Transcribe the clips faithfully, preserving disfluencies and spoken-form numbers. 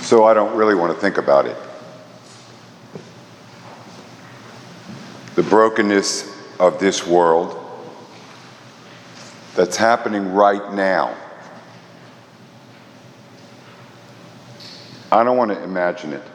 So I don't really want to think about it. The brokenness of this world that's happening right now. I don't want to imagine it.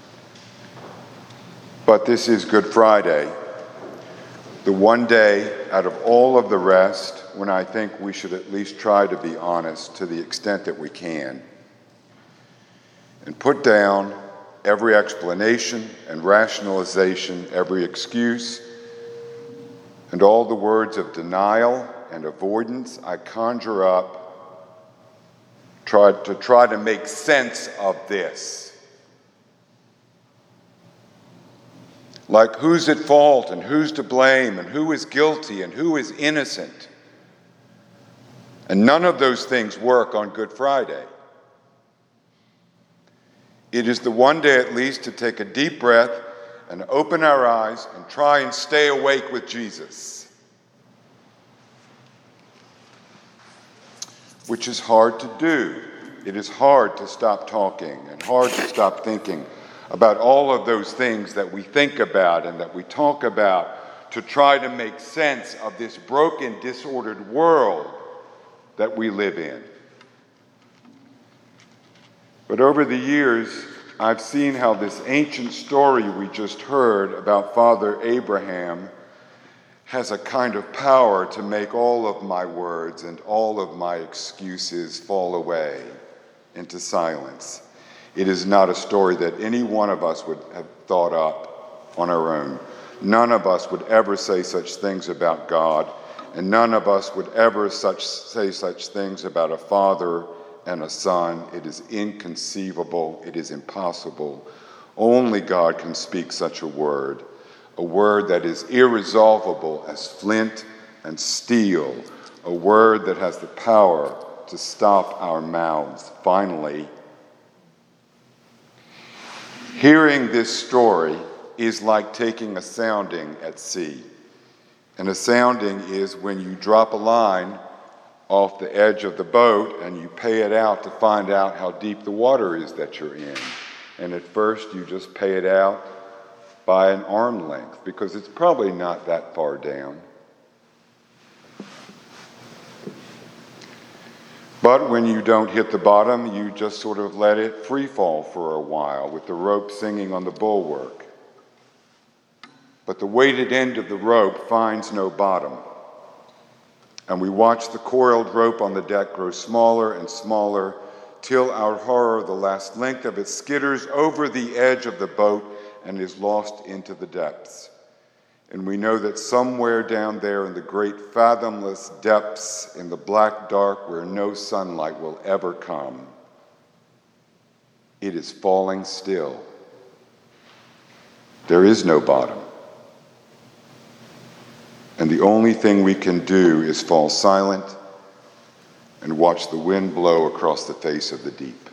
But this is Good Friday, the one day out of all of the rest when I think we should at least try to be honest to the extent that we can, and put down every explanation and rationalization, every excuse, and all the words of denial and avoidance I conjure up try to try to make sense of this. Like who's at fault and who's to blame and who is guilty and who is innocent. And none of those things work on Good Friday. It is the one day at least to take a deep breath and open our eyes and try and stay awake with Jesus. Which is hard to do. It is hard to stop talking and hard to stop thinking about all of those things that we think about and that we talk about to try to make sense of this broken, disordered world that we live in. But over the years, I've seen how this ancient story we just heard about Father Abraham has a kind of power to make all of my words and all of my excuses fall away into silence. It is not a story that any one of us would have thought up on our own. None of us would ever say such things about God, and none of us would ever such say such things about a father and a son. It is inconceivable. It is impossible. Only God can speak such a word, a word that is irresolvable as flint and steel, a word that has the power to stop our mouths. Finally, hearing this story is like taking a sounding at sea. And a sounding is when you drop a line off the edge of the boat and you pay it out to find out how deep the water is that you're in. And at first you just pay it out by an arm length because it's probably not that far down. But when you don't hit the bottom, you just sort of let it free fall for a while with the rope singing on the bulwark. But the weighted end of the rope finds no bottom. And we watch the coiled rope on the deck grow smaller and smaller till our horror, the last length of it skitters over the edge of the boat and is lost into the depths. And we know that somewhere down there in the great fathomless depths, in the black dark where no sunlight will ever come, it is falling still. There is no bottom. And the only thing we can do is fall silent and watch the wind blow across the face of the deep.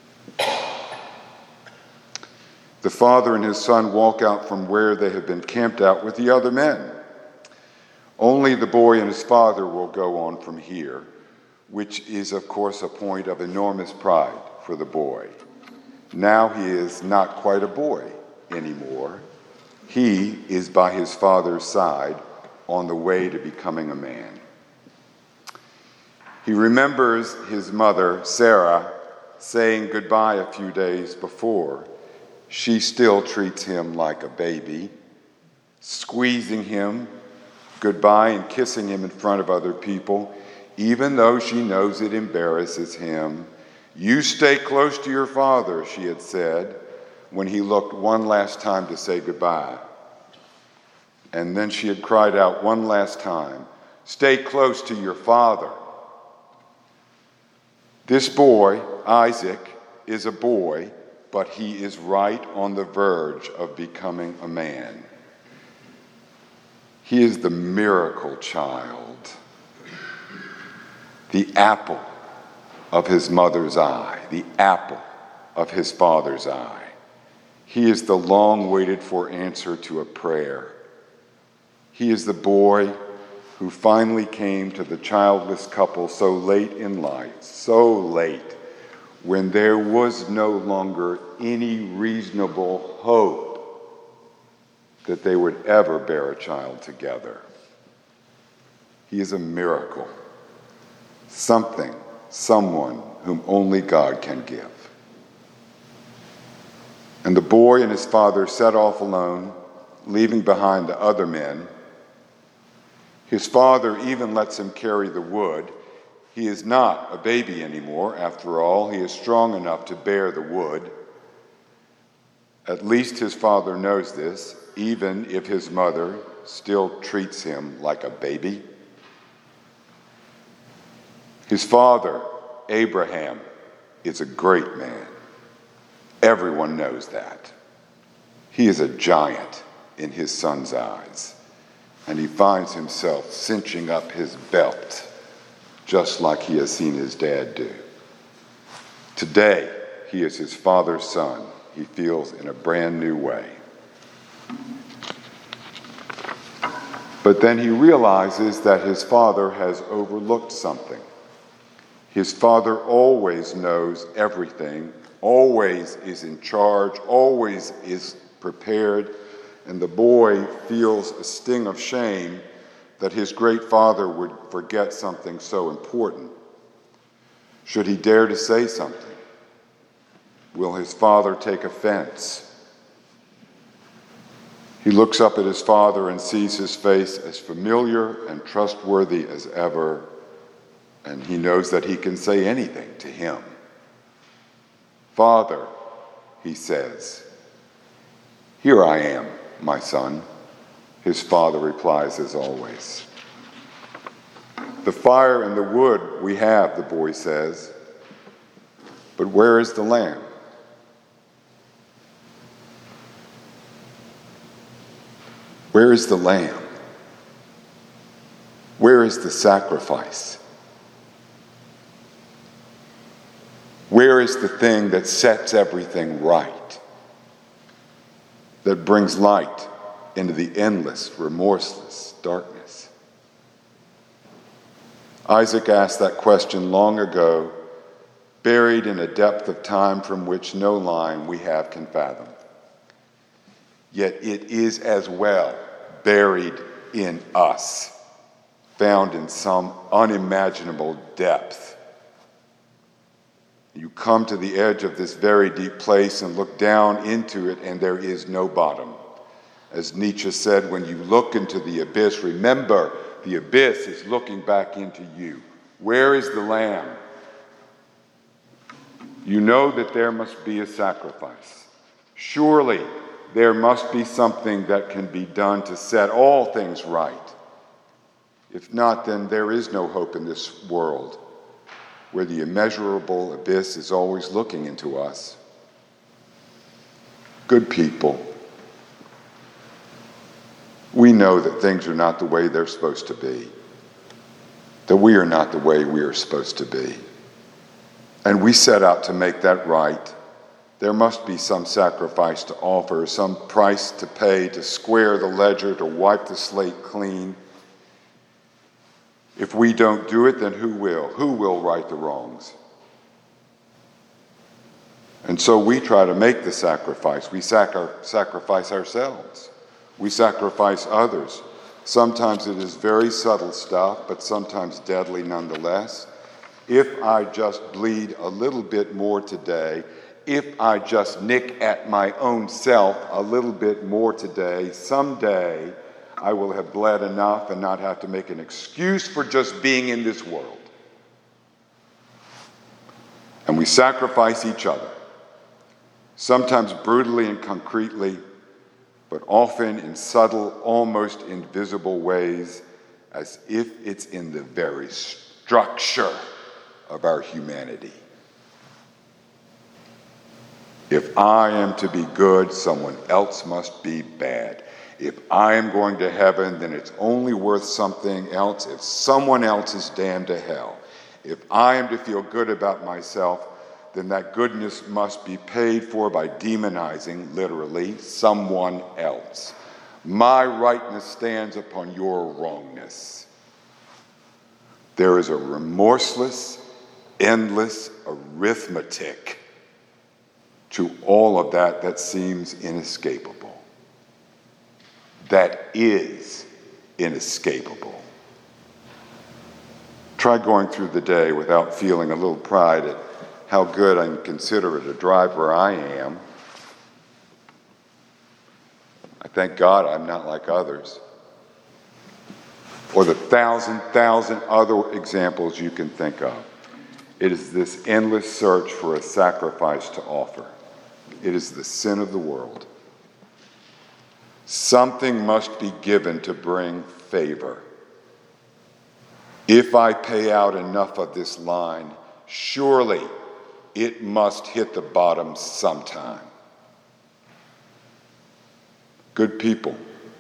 The father and his son walk out from where they have been camped out with the other men. Only the boy and his father will go on from here, which is, of course, a point of enormous pride for the boy. Now he is not quite a boy anymore. He is by his father's side on the way to becoming a man. He remembers his mother, Sarah, saying goodbye a few days before. She still treats him like a baby, squeezing him goodbye and kissing him in front of other people, even though she knows it embarrasses him. You stay close to your father, she had said, when he looked one last time to say goodbye. And then she had cried out one last time, stay close to your father. This boy, Isaac, is a boy, but he is right on the verge of becoming a man. He is the miracle child, the apple of his mother's eye, the apple of his father's eye. He is the long-waited for answer to a prayer. He is the boy who finally came to the childless couple so late in life, so late, when there was no longer any reasonable hope that they would ever bear a child together. He is a miracle, something, someone whom only God can give. And the boy and his father set off alone, leaving behind the other men. His father even lets him carry the wood. He is not a baby anymore. After all, he is strong enough to bear the wood. At least his father knows this, even if his mother still treats him like a baby. His father, Abraham, is a great man. Everyone knows that. He is a giant in his son's eyes, and he finds himself cinching up his belt just like he has seen his dad do. Today, he is his father's son. He feels in a brand new way. But then he realizes that his father has overlooked something. His father always knows everything, always is in charge, always is prepared, and the boy feels a sting of shame that his great father would forget something so important. Should he dare to say something? Will his father take offense? He looks up at his father and sees his face as familiar and trustworthy as ever, and he knows that he can say anything to him. "Father," he says. "Here I am, my son," his father replies as always. "The fire and the wood we have," the boy says, "but where is the lamb?" Where is the lamb? Where is the sacrifice? Where is the thing that sets everything right, that brings light into the endless, remorseless darkness? Isaac asked that question long ago, buried in a depth of time from which no line we have can fathom. Yet it is as well buried in us, found in some unimaginable depth. You come to the edge of this very deep place and look down into it, and there is no bottom. As Nietzsche said, when you look into the abyss, remember the abyss is looking back into you. Where is the lamb? You know that there must be a sacrifice. Surely there must be something that can be done to set all things right. If not, then there is no hope in this world where the immeasurable abyss is always looking into us. Good people, we know that things are not the way they're supposed to be, that we are not the way we are supposed to be. And we set out to make that right. There must be some sacrifice to offer, some price to pay to square the ledger, to wipe the slate clean. If we don't do it, then who will? Who will right the wrongs? And so we try to make the sacrifice. We sacri- sacrifice ourselves. We sacrifice others. Sometimes it is very subtle stuff, but sometimes deadly nonetheless. If I just bleed a little bit more today, if I just nick at my own self a little bit more today, someday I will have bled enough and not have to make an excuse for just being in this world. And we sacrifice each other, sometimes brutally and concretely, but often in subtle, almost invisible ways, as if it's in the very structure of our humanity. If I am to be good, someone else must be bad. If I am going to heaven, then it's only worth something else if someone else is damned to hell. If I am to feel good about myself, then that goodness must be paid for by demonizing, literally, someone else. My rightness stands upon your wrongness. There is a remorseless endless arithmetic to all of that that seems inescapable, that is inescapable. Try going through the day without feeling a little pride at how good and considerate a driver I am. I thank God I'm not like others. Or the thousand, thousand other examples you can think of. It is this endless search for a sacrifice to offer. It is the sin of the world. Something must be given to bring favor. If I pay out enough of this line, surely it must hit the bottom sometime. Good people,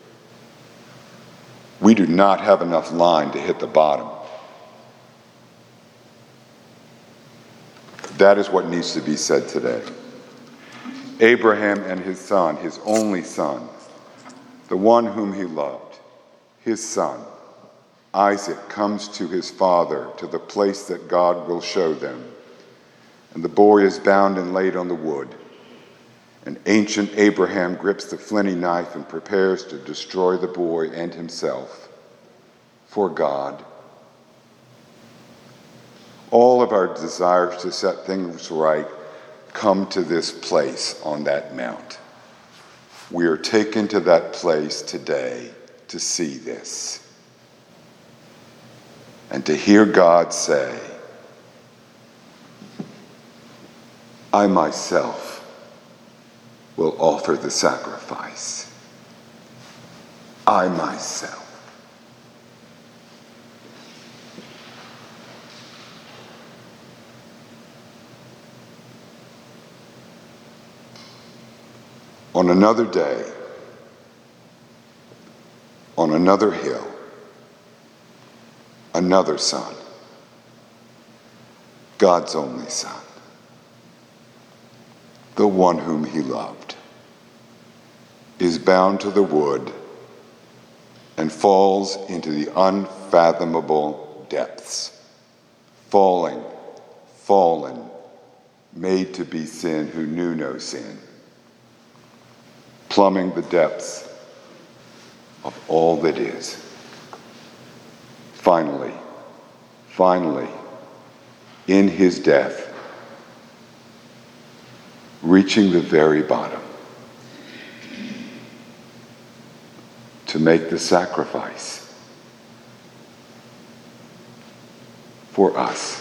we do not have enough line to hit the bottom. That is what needs to be said today. Abraham and his son, his only son, the one whom he loved, his son, Isaac, comes to his father, to the place that God will show them. And the boy is bound and laid on the wood. And ancient Abraham grips the flinty knife and prepares to destroy the boy and himself for God. All of our desires to set things right come to this place on that mount. We are taken to that place today to see this and to hear God say, I myself will offer the sacrifice. I myself. On another day, on another hill, another son, God's only son, the one whom he loved, is bound to the wood and falls into the unfathomable depths, falling, fallen, made to be sin who knew no sin, plumbing the depths of all that is. Finally, finally, in his death, reaching the very bottom to make the sacrifice for us.